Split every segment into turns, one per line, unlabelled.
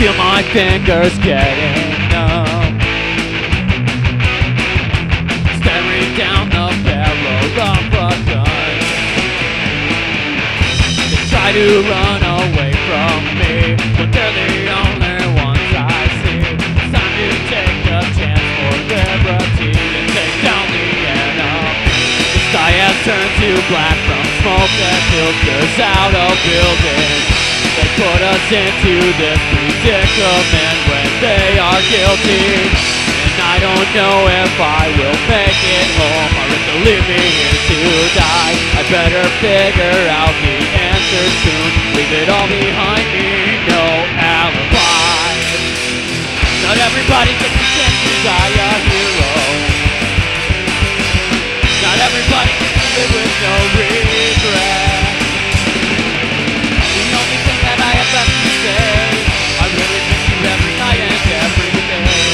feel my fingers getting numb, staring down the barrel of a gun. They try to run away from me, but they're the only ones I see. It's time to take a chance for liberty and take down the enemy. The sky has turned to black from smoke that filters out of buildings. They put us into this predicament when they are guilty. And I don't know if I will make it home or if they'll leave me here to die. I better figure out the answer soon, leave it all behind me, no alibi. Not everybody gets a chance to die a hero. Not everybody gets to live with no regret. The only thing that I have left to say, I really miss you every night and every day.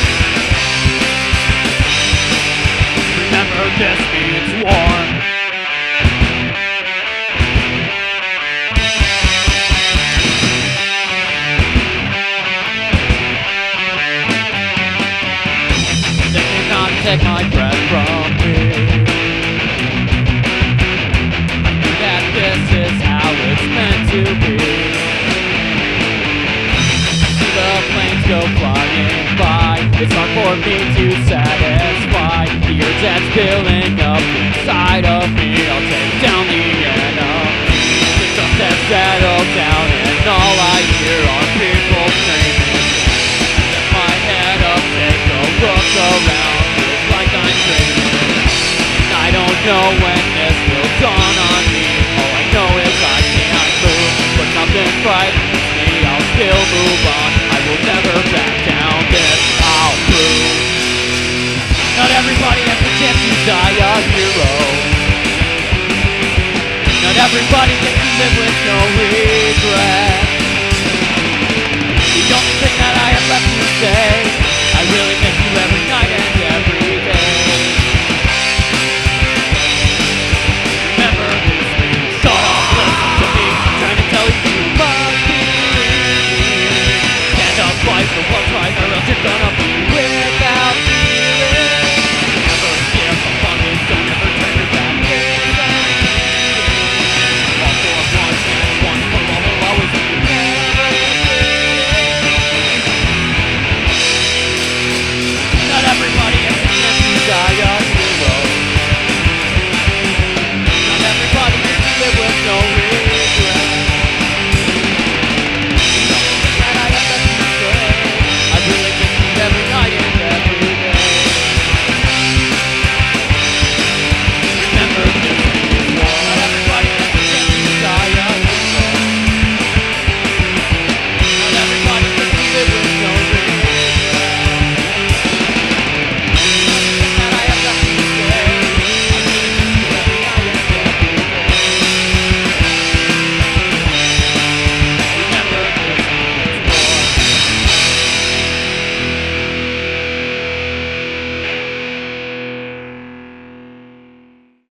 Remember, this means war. They cannot take my breath from me. That this is how it's meant to be. See the planes go flying by, it's hard for me to satisfy the urge that's building up inside of me. I'll take down the enemy. The dust has settled down and all I hear are people screaming. Lift my head up, take a look around, feels like I'm dreaming. I don't know when this will dawn on me. All I know is I can't move, but nothing frightens me. I'll still move on, I will never back down. This I'll prove. Not everybody has the chance to die a hero. Not everybody gets to live with no regret. The only thing that I have left to say, I really